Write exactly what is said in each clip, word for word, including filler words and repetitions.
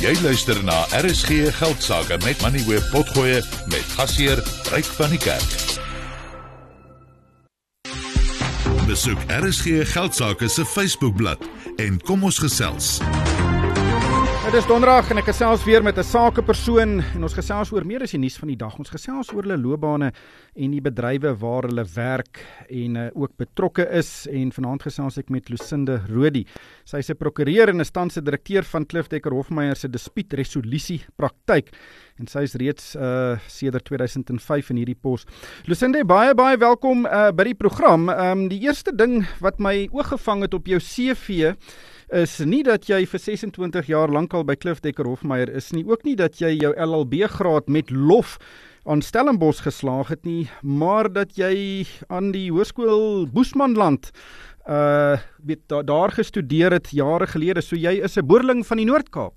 Jy luister na R S G Geldsaake met Money Web Potgoe met gasheer Ryk van die Kerk. Besoek R S G Geldsaake se Facebookblad en kom ons gesels. Dit is donderdag en ek gesels weer met 'n sakepersoon en ons gesels oor meer as die nuus van die dag. Ons gesels oor hulle loopbane en die bedrywe waar hulle werk en uh, ook betrokke is en vanaand gesels ek met Lucinde Rodi. Sy is 'n prokureur en is tans 'n direkteur van Cliff Dekker Hofmeyer se dispuutresolusie praktyk en sy is reeds uh, sedert twee duisend vyf in hierdie pos. Lucinde, baie baie welkom uh, by die program. Um, die eerste ding wat my oog gevang het op jou C V is nie dat jy vir ses en twintig jaar lank al by Cliff Dekker Hofmeyer is nie, ook nie dat jy jou L L B graad met lof aan Stellenbosch geslaag het nie, maar dat jy aan die Hoërskool Boesmanland uh, weet, da, daar gestudeer het jare gelede, so jy is 'n boerling van die Noord-Kaap.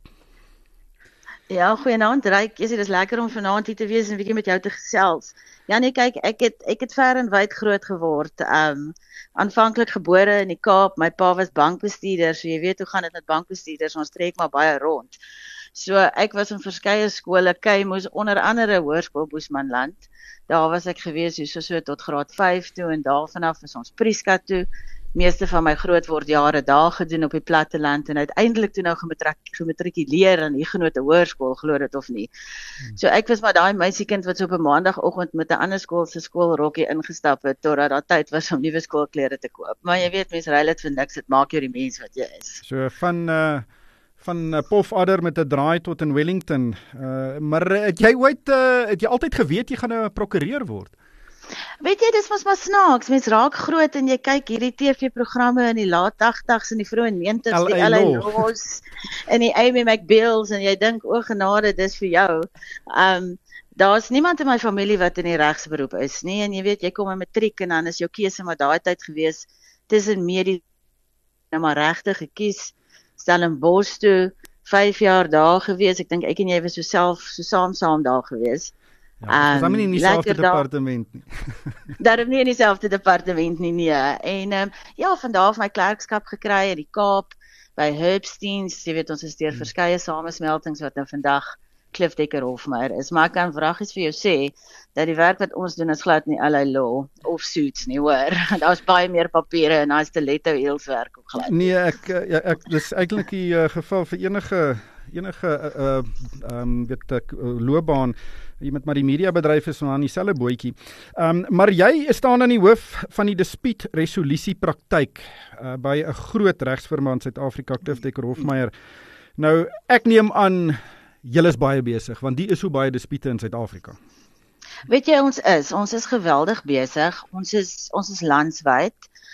Ja, goeienaand Ryk, jy sê dis lekker om vanaand hier te wees en 'n bietjie met jou te gesels. Ja nee, kyk, ek het ek het ver en wyd groot geword. Um aanvanklik gebore in die Kaap. My pa was bankbestuurder, so jy weet hoe gaan dit met bankbestuurders, ons trek maar baie rond. So ek was in verskeie skole, Keimoes, onder andere Hoërskool Boesmanland. Daar was ek gewees so so tot graad vyf toe en daarvan af is ons Prieska toe. Meeste van my grootwordjare daar gedoen op die platteland en uiteindelik toe nou gematrikuleer aan Huguenot Hoërskool, glo dit of nie. So ek was maar daai meisiekind wat so op 'n maandagooggend met 'n ander skool se skoolrokkie ingestap het totdat daar tyd was om nuwe skoolklere te koop. Maar jy weet, mense ry dit vir niks, dit maak jou die mens wat jy is. So van uh, van uh, Pofadder met 'n draai tot in Wellington. Uh, maar het jy ooit uh, het jy altyd geweet jy gaan 'n prokureur word? Weet jy, dis mos maar snaaks, mens raak groot en jy kyk hierdie T V-programme in die laat tagtigs en die vroeë negentig's, die L A Laws en die Amy McBeals en jy dink, o genade, dis vir jou. Um, daar's niemand in my familie wat in die regsberoep is nie, en jy weet, jy kom in matriek en dan is jou keuse maar daai tyd gewees, tussen medies, nou maar regtig gekies, Stellenbosch toe, vyf jaar daar gewees, ek dink ek en jy was so self, so saam saam daar gewees. Ja, dis um, nie in dieselfde departement nie. Daarom nie in dieselfde departement nie, nee. En um, ja, vandaar van my klerkskap gekry in die Kaap, by Herbsteins, jy weet, ons is deur hmm. verskeie samesmeltings wat nou vandag Cliff Dekker Hofmeyer is, maar ek kan vragies vir jou sê, dat die werk wat ons doen is glad nie L A Law of suits nie, hoor. Daar's baie meer papiere en daar's stiletto heels werk ook glad. Nee, ek, ja, ek dis eintlik die uh, geval vir enige enige uh, um, weet ek, uh, loopbaan, jy met maar die mediabedryf is aan dieselfde bootjie. Um, maar jy staan aan die hoof van die dispuutresolusie praktyk uh, by 'n groot regsfirma in Suid-Afrika, Cliff Dekker Hofmeyer. Nou, ek neem aan julle is baie besig, want die is so baie dispute in Suid-Afrika. Weet jy, ons is, ons is geweldig besig. Ons is ons is landwyd.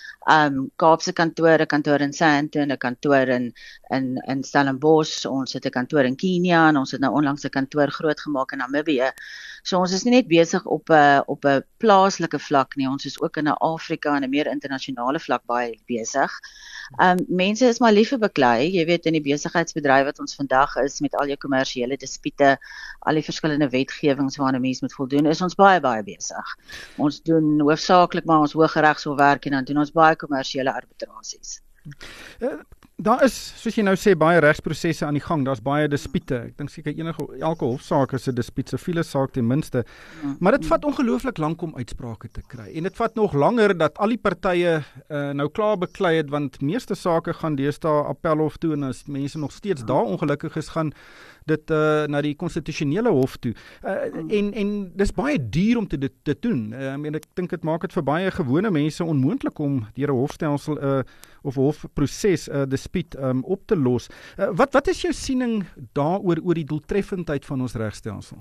Um, Kaapse kantore, kantoor in Sandton, 'n kantoor in, in, in Stellenbosch, ons het 'n kantoor in Kenia en ons het nou onlangs 'n kantoor groot gemaak in Namibië. So ons is nie net besig op 'n op 'n plaaslike vlak nie, ons is ook in 'n Afrika en 'n meer internasionale vlak baie besig. Um, mense is maar lief vir beklei, jy weet, in die besigheidsbedryf wat ons vandag is met al jou kommersiële dispute, al die verskillende wetgewings waaraan 'n mens moet voldoen, is ons baie baie besig. Ons doen hoofsaaklik maar ons Hooggeregshof-werk en dan doen ons baie kommersiële arbitrasies. Uh, daar is, soos jy nou sê, baie regsprosesse aan die gang, daar's baie dispute. Ek dink seker enige elke hofsaak is 'n dispuut, siviele saak ten minste. Ja. Maar dit vat ongelooflik lank om uitsprake te kry. En dit vat nog langer dat al die partye uh, nou klaar beklei het, want meeste sake gaan deesdae appelhof toe en as mense nog steeds ja. daar ongelukkig is, gaan dit uh, na die konstitusionele hof toe. Uh, en en dis baie duur om te dit te doen. Uh, en ek dink dit maak dit vir baie gewone mense onmoontlik om deur 'n hofstelsel uh, of hofproses 'n uh, dispuut um, op te los. Uh, wat wat is jou siening daaroor oor die doeltreffendheid van ons regstelsel?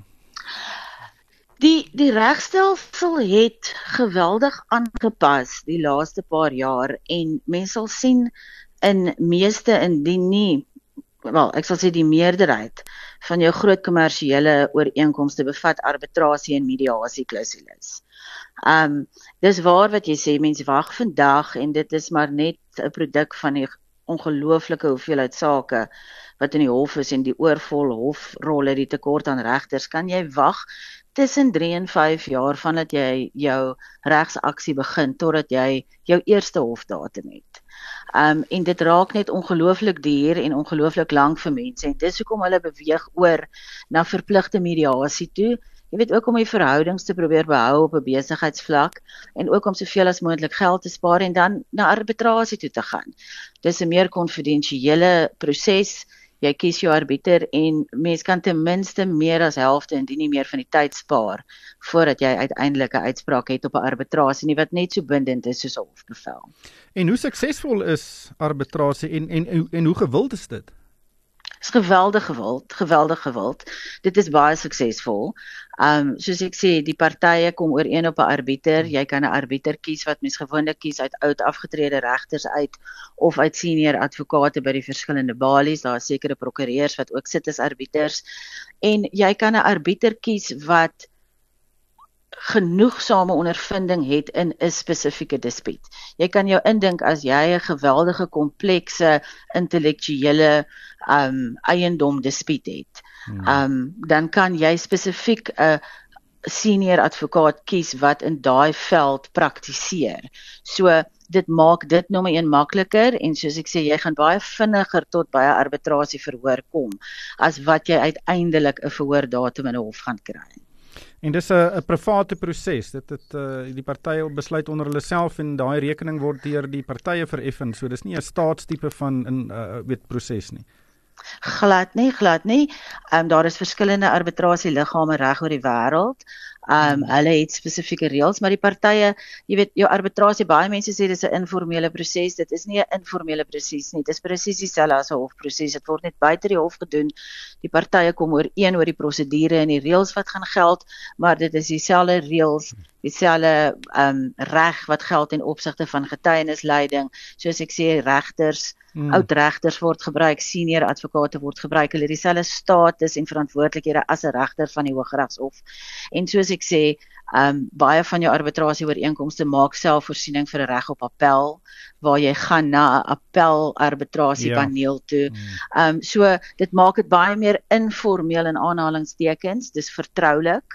Die die regstelsel het geweldig aangepas die laaste paar jaar en mense sal sien in meeste indien nie wel, ek sal sê die meerderheid van jou groot kommersiële ooreenkomste bevat arbitrasie en mediasie klausules. Um, dis waar wat jy sê, mense wag vandag en dit is maar net 'n produk van die ongelooflike hoeveelheid sake wat in die hof is en die oorvol hofrolle, die tekort aan regters, kan jy wag tussen drie en vyf jaar vandat jy jou regsaksie begin totdat jy jou eerste hofdatum het. Um, en dit raak net ongelooflik duur en ongelooflik lank vir mense en dis hoekom hulle beweeg oor na verpligte mediasie toe. Jy weet ook om die verhoudings te probeer behou op 'n besigheidsvlak en ook om soveel as moontlik geld te spaar en dan na arbitrasie toe te gaan. Dis 'n meer konfidensiële proses. Jy kies jou arbiter en mens kan ten minste meer as helfte indien nie meer van die tyd spaar voordat jy uiteindelik 'n uitspraak het op 'n arbitrasie nie wat net so bindend is soos 'n hofbevel. En hoe suksesvol is arbitrasie en en en, en hoe gewild is dit? Is geweldig gewild, geweldig gewild. Dit is baie suksesvol. Um soos ek sê, die partye kom ooreen op 'n arbiter. Jy kan 'n arbiter kies wat mens gewoonlik kies uit oud afgetrede regters uit of uit senior advokate by die verskillende balies. Daar is sekere prokureurs wat ook sit as arbiters. En jy kan 'n arbiter kies wat genoegsame ondervinding het in 'n spesifieke dispuut. Jy kan jou indink as jy 'n geweldige komplekse intellektuele um eiendom dispuut het. Hmm. Um dan kan jy spesifiek 'n senior advokaat kies wat in daai veld praktiseer. So dit maak dit nommer een makliker en soos ek sê, jy gaan baie vinniger tot by 'n arbitrasie verhoor kom as wat jy uiteindelik 'n verhoordatum in 'n hof gaan kry. En dis 'n 'n private proses. Dit het uh, die partye besluit onder hulle self en daai rekening word deur die partye vereffen. So dis nie 'n staatstipe van 'n uh, weet proses nie. Glad nie, glad nie. Um, daar is verskillende arbitrasieliggame reg oor die wêreld. Um, hulle het spesifieke reëls, maar die partye, jy weet, jou arbitrasie, baie mense sê dis 'n informele proses. Dit is nie 'n informele proses nie. Dit is presies dieselfde as 'n hofproses. Dit word net buite die hof gedoen. Die partye kom ooreen oor die prosedure en die reëls wat gaan geld, maar dit is dieselfde reëls, dieselfde um, reg wat geld in opsigte van getuienisleiding. Soos ek sê, regters, Hmm. oud regters word gebruik, senior advokate word gebruik, hulle het dieselfde status en verantwoordelikhede as 'n regter van die Hooggeregshof. En soos ek sê, um, baie van jou arbitrasie ooreenkomste maak self voorsiening vir 'n reg op appel, waar jy gaan na 'n appel arbitrasiepaneel toe. Hmm. Um, so dit maak dit baie meer informeel in aanhalingstekens, dis vertroulik.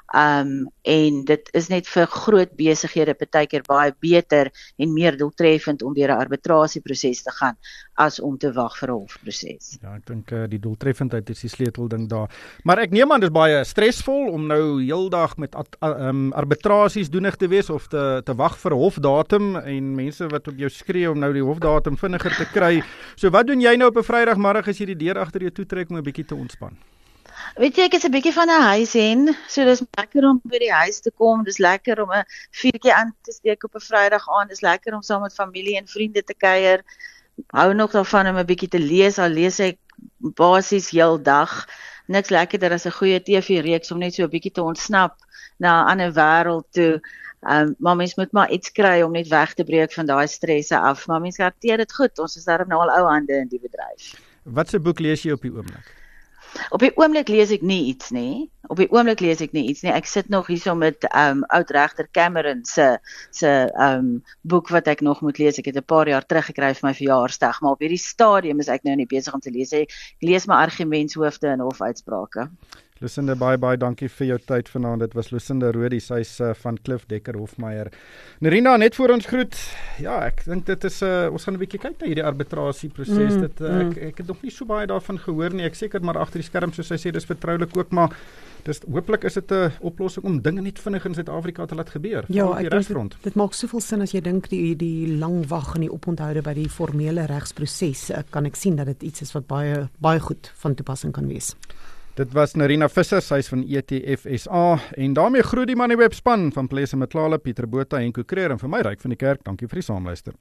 Um, en dit is net vir groot besighede partykeer baie beter en meer doeltreffend om deur 'n arbitrasieproses te gaan as om te wag vir 'n hofproses. Ja, ek dink uh, die doeltreffendheid is die sleutelding daar. Maar ek neem aan dis baie stresvol om nou heeldag met at, uh, um, arbitrasies doenig te wees of te te wag vir 'n hofdatum en mense wat op jou skree om nou die hofdatum vinniger te kry. So wat doen jy nou op 'n Vrydagmiddag as jy die deur agter jou toe trek om 'n bietjie te ontspan? Weet jy, ek is 'n bietjie van 'n huishen, so dis lekker om by die huis te kom, dis lekker om 'n vuurtjie aan te steek op 'n Vrydag aand, dis lekker om saam met familie en vriende te kuier. Hou nog daarvan om 'n bietjie te lees, al lees ek basies heeldag. Niks lekkerder as 'n goeie T V-reeks om net so 'n bietjie te ontsnap na 'n ander wêreld toe. Um, maar mens moet maar iets kry om net weg te breek van daai stresse af, maar mens hanteer dit goed, ons is daarom nou al ou hande in die bedryf. Wat se boek lees jy op die oomblik? Op die oomblik lees ek nie iets nie. Op die oomblik lees ek nie iets nie. Ek sit nog hierso met um oud regter Cameron se se um boek wat ek nog moet lees. Ek het 'n paar jaar terug gekry vir my verjaarsdag, maar op hierdie stadium is ek nou nie besig om te lees. Ek lees my argumentshoofde en hofuitsprake. Lucinda, baie baie dankie vir jou tyd vanaand. Dit was Lucinda Rodi, sy's uh, van Klif Dekker Hofmeyer. Nerina, net voor ons groet. Ja, ek dink dit is uh, ons gaan 'n bietjie kyk na hierdie arbitrasieproses. Mm, dit uh, mm. ek ek het nog nie so baie daarvan gehoor nie. Ek seker maar agter die skerm, soos sy sê, dis vertroulik ook, maar dis hooplik is dit 'n oplossing om dinge net vinnig in Suid-Afrika te laat gebeur. Ja, ek dink dit, dit maak soveel sin as jy dink die die lang wag en die oponthoude by die formele regsproses. Kan ek sien dat dit iets is wat baie baie goed van toepassing kan wees. Dit was Nerina Visser, sy is van E T F S A en daarmee groet die Moneyweb span van Plesse Matlala, Pieter Botha en Kokreer en vir my Ryk van die Kerk. Dankie vir die saamluister.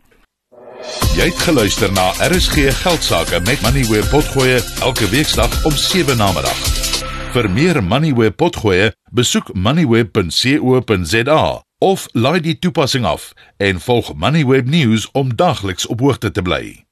Jy het geluister na R S G Geldsaake met Moneyweb Potgoe elke weeksdag om sewe namiddag. Vir meer Moneyweb Potgoe, besoek moneyweb punt co punt za of laai die toepassing af en volg Moneyweb News om dagliks op hoogte te bly.